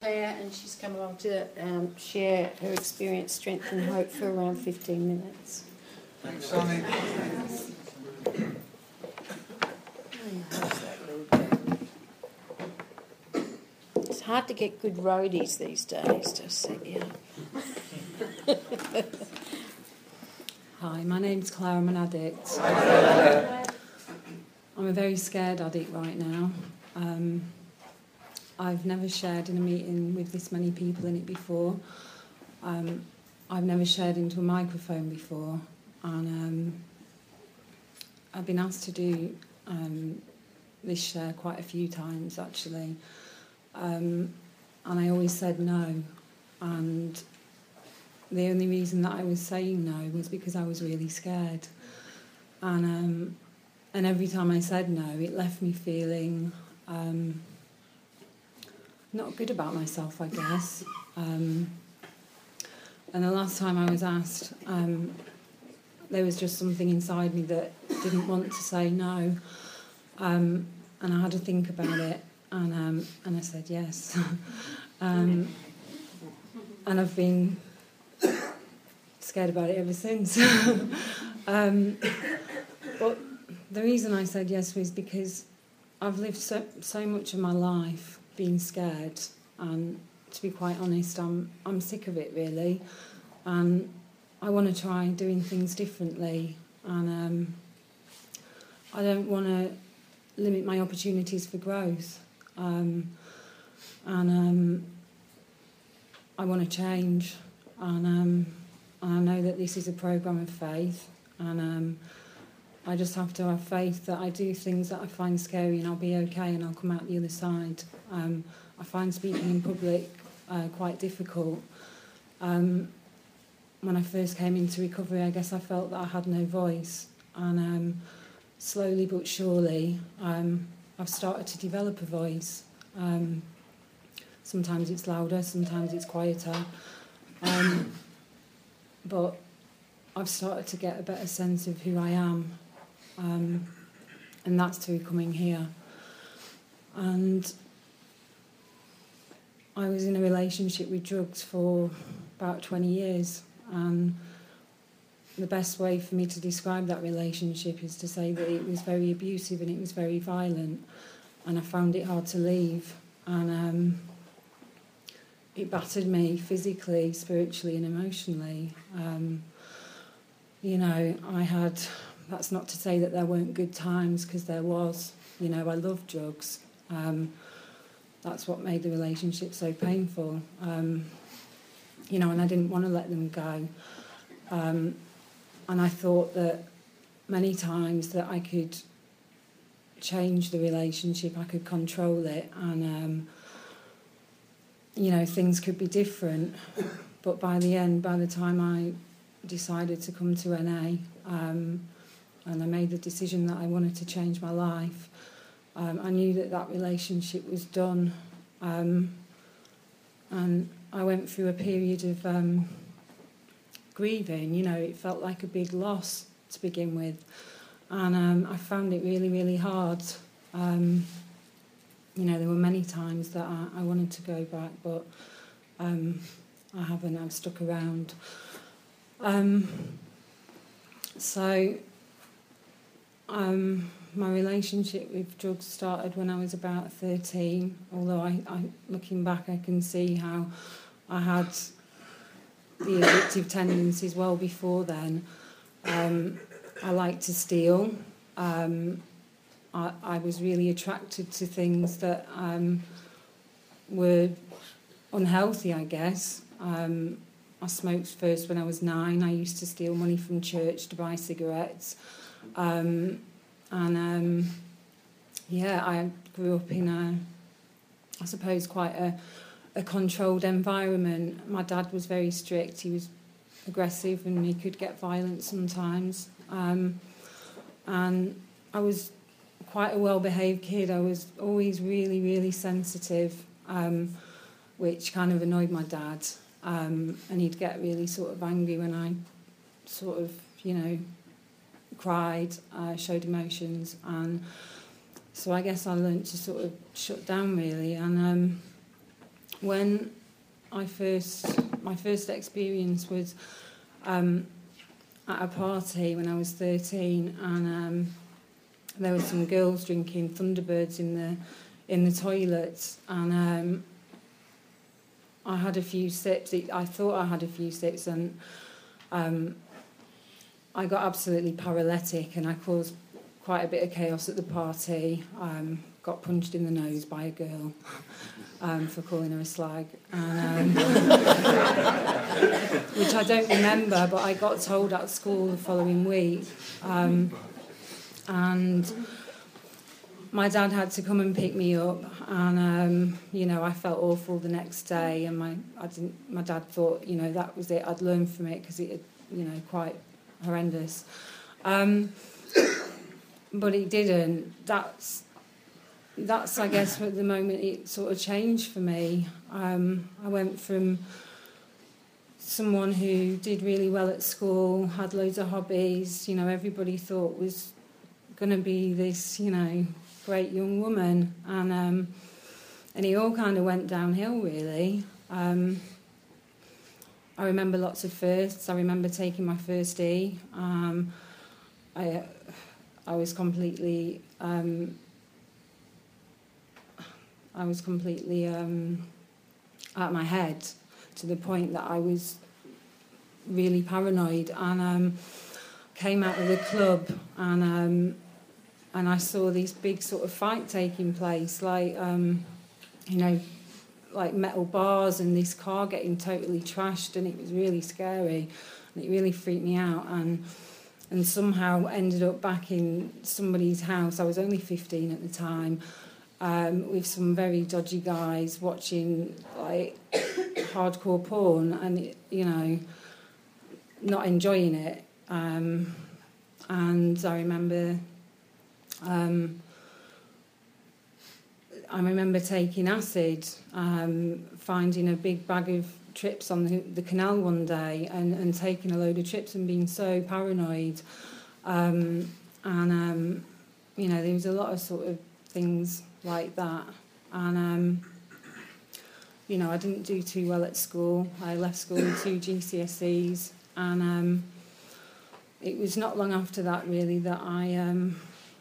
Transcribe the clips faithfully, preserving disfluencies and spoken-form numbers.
Claire, and she's come along to um, share her experience, strength and hope for around fifteen minutes. Thanks, Sonny. It's hard to get good roadies these days to set you up. Hi, my name's Claire. I'm an addict. I'm a very scared addict right now. Um, I've never shared in a meeting with this many people in it before. Um, I've never shared into a microphone before, and um, I've been asked to do um, this share quite a few times actually, um, and I always said no, and the only reason that I was saying no was because I was really scared, and um, and every time I said no, it left me feeling um, not good about myself, I guess. Um, and the last time I was asked, um, there was just something inside me that didn't want to say no, um, and I had to think about it, and um, and I said yes, um, and I've been scared about it ever since. um, but the reason I said yes was because I've lived so so much of my life being scared, and to be quite honest, I'm I'm sick of it really, and I want to try doing things differently, and um, I don't want to limit my opportunities for growth, um, and um, I want to change, and, um, and I know that this is a programme of faith, and um, I just have to have faith that I do things that I find scary and I'll be okay and I'll come out the other side. Um, I find speaking in public uh, quite difficult. Um, when I first came into recovery, I guess I felt that I had no voice, and um, slowly but surely um, I've started to develop a voice. Um, sometimes it's louder, sometimes it's quieter, um, but I've started to get a better sense of who I am, um, and that's through coming here. And I was in a relationship with drugs for about twenty years, and the best way for me to describe that relationship is to say that it was very abusive and it was very violent, and I found it hard to leave, and um, it battered me physically, spiritually and emotionally. Um, you know, I had, that's not to say that there weren't good times, because there was. You know, I loved drugs. Um, that's what made the relationship so painful. Um, you know, and I didn't want to let them go. Um, and I thought that many times that I could change the relationship, I could control it, and, um, you know, things could be different. But by the end, by the time I decided to come to N A, um, and I made the decision that I wanted to change my life, um, I knew that that relationship was done. Um, and I went through a period of um, grieving. You know, it felt like a big loss to begin with, and um, I found it really, really hard. Um, you know, there were many times that I, I wanted to go back, but um, I haven't. I've stuck around. Um, so, um, my relationship with drugs started when I was about thirteen, although I, I, looking back I can see how I had the addictive tendencies well before then. Um, I liked to steal. Um, I, I was really attracted to things that um, were unhealthy, I guess. Um, I smoked first when I was nine. I used to steal money from church to buy cigarettes. Um, and, um, yeah, I grew up in a, I suppose, quite a, a controlled environment. My dad was very strict. He was aggressive and he could get violent sometimes. Um, and I was quite a well-behaved kid. I was always really, really sensitive, um, which kind of annoyed my dad. Um, and he'd get really sort of angry when I sort of, you know, cried, uh, showed emotions, and so I guess I learned to sort of shut down really. And um, when I first, my first experience was um, at a party when I was thirteen, and um, there were some girls drinking Thunderbirds in the in the toilets, and um, I had a few sips. I thought I had a few sips, and um, I got absolutely paralytic, and I caused quite a bit of chaos at the party. Um, got punched in the nose by a girl um, for calling her a slag, and, um, which I don't remember, but I got told at school the following week. Um, and my dad had to come and pick me up, and um, you know, I felt awful the next day, and my I didn't. My dad thought, you know, that was it. I'd learned from it because it, had, you know, quite horrendous. Um, but it didn't. That's that's I guess at the moment it sort of changed for me. Um, I went from someone who did really well at school, had loads of hobbies. You know, everybody thought was going to be this, you know, great young woman, and um, and it all kind of went downhill really. Um, I remember lots of firsts. I remember taking my first E. Um, I I was completely um, I was completely um, out of my head to the point that I was really paranoid, and um, came out of the club, and um, and I saw this big sort of fight taking place, like um, you know, like metal bars and this car getting totally trashed, and it was really scary, and it really freaked me out, and and somehow ended up back in somebody's house. I was only fifteen at the time, um, with some very dodgy guys watching like hardcore porn, and it, you know, not enjoying it. Um, and I remember, um, I remember taking acid, um, finding a big bag of trips on the, the canal one day, and, and taking a load of trips and being so paranoid. Um, and, um, you know, there was a lot of sort of things like that. And, um, you know, I didn't do too well at school. I left school with two G C S Es. And um, it was not long after that, really, that I, um,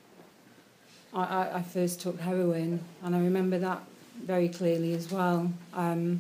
I, I first took heroin. And I remember that very clearly as well. Um,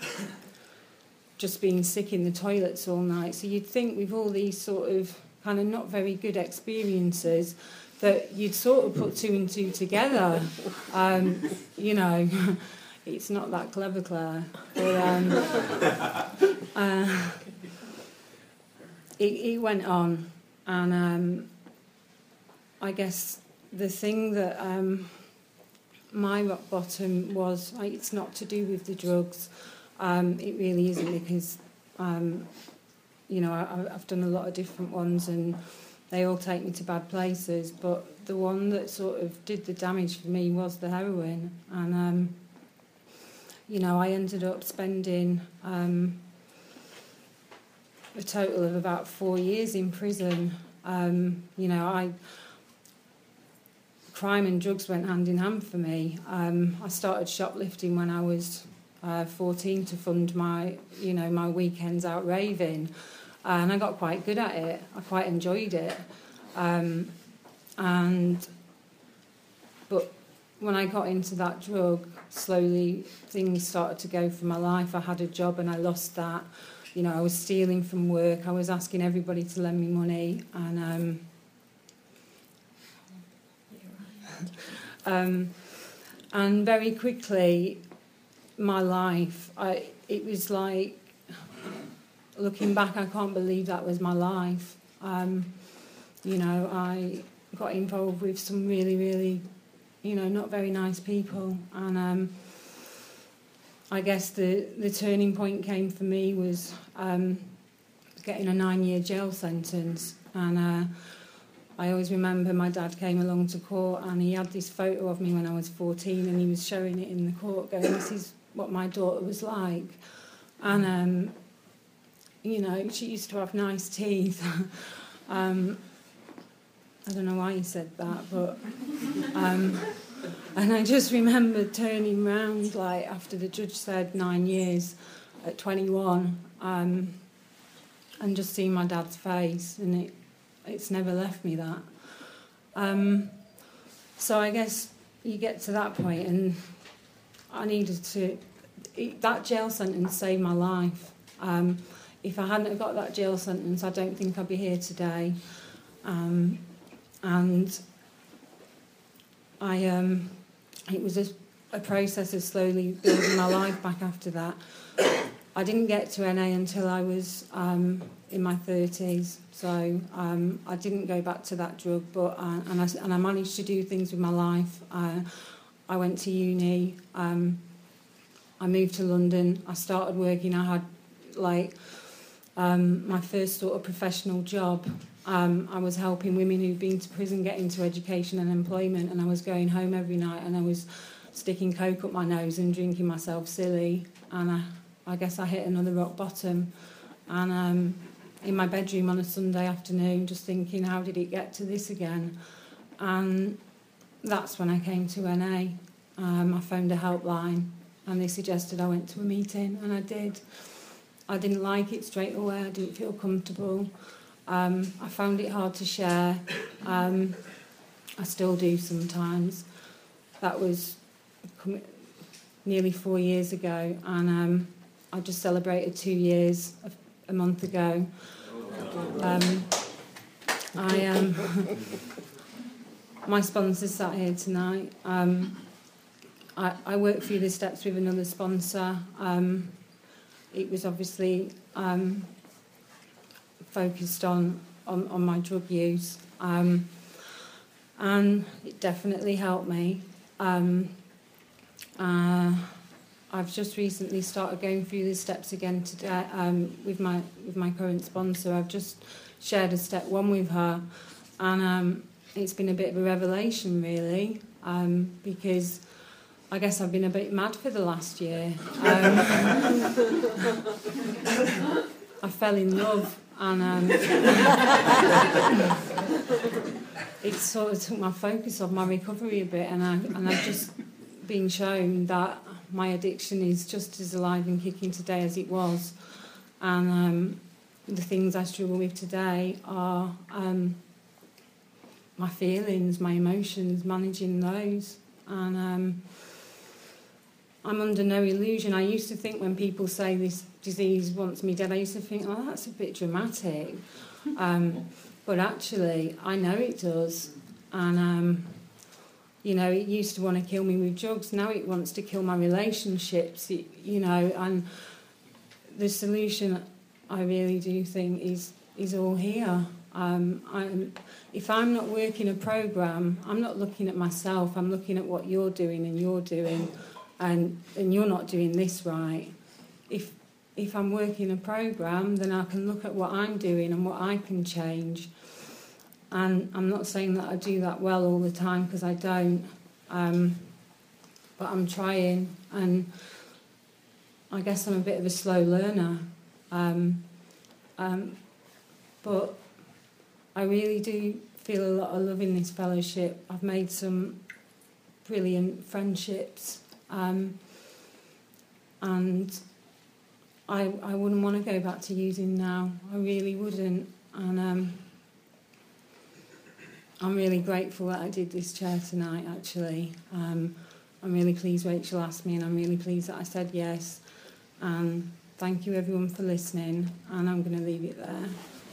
just being sick in the toilets all night. So you'd think with all these sort of kind of not very good experiences that you'd sort of put two and two together. Um, you know, it's not that clever, Claire. But, um, uh, it, it went on, and um, I guess the thing that um, my rock bottom was, like, it's not to do with the drugs. Um, it really isn't, because, um, you know, I, I've done a lot of different ones and they all take me to bad places. But the one that sort of did the damage for me was the heroin. And, um, you know, I ended up spending um, a total of about four years in prison. Um, you know, I... crime and drugs went hand in hand for me. Um, I started shoplifting when I was uh, fourteen to fund my, you know, my weekends out raving, uh, and I got quite good at it. I quite enjoyed it, um, and but when I got into that drug, slowly things started to go for my life. I had a job and I lost that. You know, I was stealing from work. I was asking everybody to lend me money, and um, Um, and very quickly, my life, I, it was like, looking back, I can't believe that was my life. Um, you know, I got involved with some really, really, you know, not very nice people. And um, I guess the, the turning point came for me was um, getting a nine-year jail sentence. And uh, I always remember my dad came along to court, and he had this photo of me when I was fourteen, and he was showing it in the court, going, this is what my daughter was like. And, um, you know, she used to have nice teeth. um, I don't know why he said that, but... Um, And I just remember turning round, like, after the judge said nine years at twenty-one, um, and just seeing my dad's face, and it it's never left me, that. Um, so I guess you get to that point, and I needed to... That jail sentence saved my life. Um, if I hadn't have got that jail sentence, I don't think I'd be here today. Um, and I, um, it was a, a process of slowly building my life back after that. I didn't get to N A until I was um, in my thirties, so um, I didn't go back to that drug, but uh, and, I, and I managed to do things with my life. Uh, I went to uni, um, I moved to London, I started working, I had like um, my first sort of professional job. Um, I was helping women who'd been to prison get into education and employment, and I was going home every night and I was sticking coke up my nose and drinking myself silly, and I, I guess I hit another rock bottom. And um, in my bedroom on a Sunday afternoon, just thinking, how did it get to this again? And that's when I came to N A. Um, I phoned a helpline and they suggested I went to a meeting, and I did. I didn't like it straight away, I didn't feel comfortable. Um, I found it hard to share. Um, I still do sometimes. That was nearly four years ago, and um, I just celebrated two years a, a month ago. Um, I um, my sponsors sat here tonight. Um, I, I worked through the steps with another sponsor. Um, it was obviously um, focused on, on, on my drug use, um, and it definitely helped me. Um, uh, I've just recently started going through the steps again today um, with my with my current sponsor. I've just shared a step one with her, and um, it's been a bit of a revelation, really, um, because I guess I've been a bit mad for the last year. Um, I fell in love, and um, it sort of took my focus off my recovery a bit, and I and I've just been shown that my addiction is just as alive and kicking today as it was, and um, the things I struggle with today are um, my feelings, my emotions, managing those, and um, I'm under no illusion. I used to think when people say this disease wants me dead, I used to think, oh, that's a bit dramatic. Um, but actually, I know it does. And, um, you know, it used to want to kill me with drugs. Now it wants to kill my relationships, it, you know. And the solution, I really do think, is, is all here. Um, I'm, if I'm not working a programme, I'm not looking at myself. I'm looking at what you're doing and you're doing. And, and you're not doing this right. If if I'm working a programme, then I can look at what I'm doing and what I can change. And I'm not saying that I do that well all the time, because I don't. Um, but I'm trying, and I guess I'm a bit of a slow learner. Um, um, but I really do feel a lot of love in this fellowship. I've made some brilliant friendships. Um, and I I wouldn't want to go back to using now. I really wouldn't. And um, I'm really grateful that I did this chair tonight, actually. Um, I'm really pleased Rachel asked me, and I'm really pleased that I said yes. And thank you, everyone, for listening. And I'm going to leave it there.